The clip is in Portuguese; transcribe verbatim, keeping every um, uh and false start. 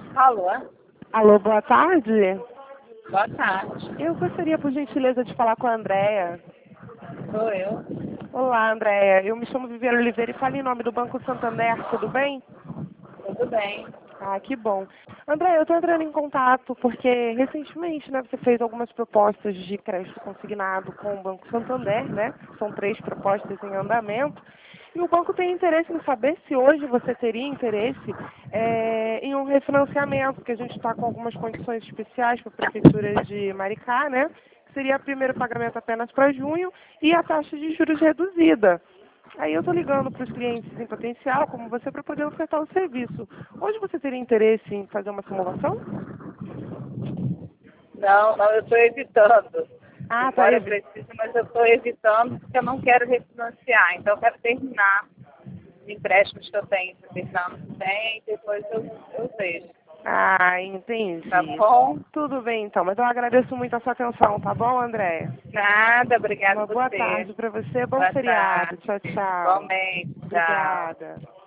Alô? Alô, boa tarde. Boa tarde. Eu gostaria, por gentileza, de falar com a Andréia. Sou eu. Olá, Andréia. Eu me chamo Viviane Oliveira e falo em nome do Banco Santander, tudo bem? Tudo bem? Ah, que bom. Andréia, eu estou entrando em contato porque recentemente, né, você fez algumas propostas de crédito consignado com o Banco Santander, né? São três propostas em andamento. E o banco tem interesse em saber se hoje você teria interesse é, em um refinanciamento, porque a gente está com algumas condições especiais para a Prefeitura de Maricá, né? Que seria o primeiro pagamento apenas para junho e a taxa de juros reduzida. Aí eu estou ligando para os clientes em potencial, como você, para poder ofertar o serviço. Hoje você teria interesse em fazer uma simulação? Não, não, eu estou evitando. Ah, tá Embora eu aí. precise, mas eu estou evitando porque eu não quero refinanciar. Então eu quero terminar os empréstimos que eu tenho esse ano que vem e depois eu, eu vejo. Ah, Tá entendi. bom? Tudo bem, então. Mas eu agradeço muito a sua atenção, tá bom, Andréia? Nada, obrigada a Uma boa você. tarde para você. Bom Boa feriado. tarde. Tchau, tchau. Igualmente. Tchau. Obrigada.